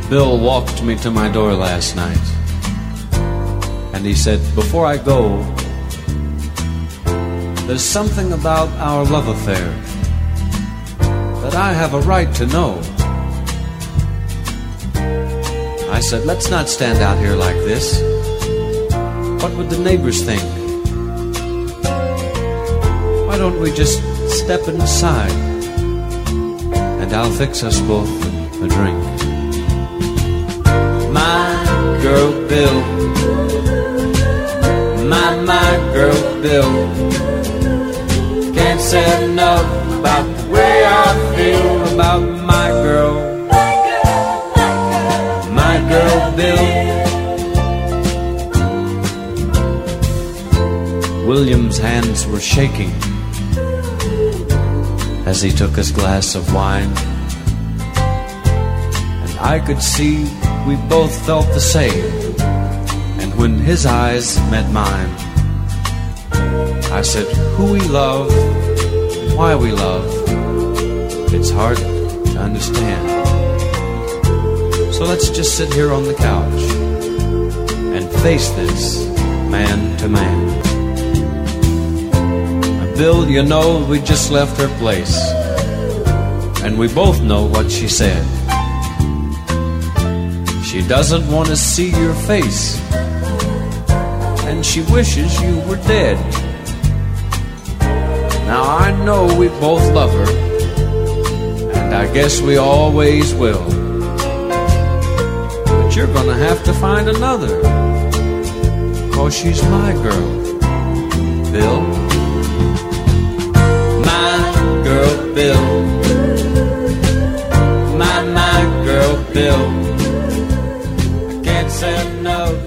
Bill walked me to my door last night, and he said, "Before I go, there's something about our love affair that I have a right to know." I said, "Let's not stand out here like this. What would the neighbors think? Why don't we just step inside, and I'll fix us both a drink." My girl Bill, my girl Bill, can't say enough about the way I feel about my girl Bill. William's hands were shaking as he took his glass of wine, and I could see we both felt the same. And when his eyes met mine, I said, who we love, why we love, it's hard to understand. So let's just sit here on the couch and face this man to man. Now, Bill, you know, we just left her place, and we both know what she said. She doesn't want to see your face, and she wishes you were dead. Now I know we both love her, and I guess we always will. But you're gonna have to find another, 'cause she's my girl, Bill. My girl Bill, my girl Bill, can't say enough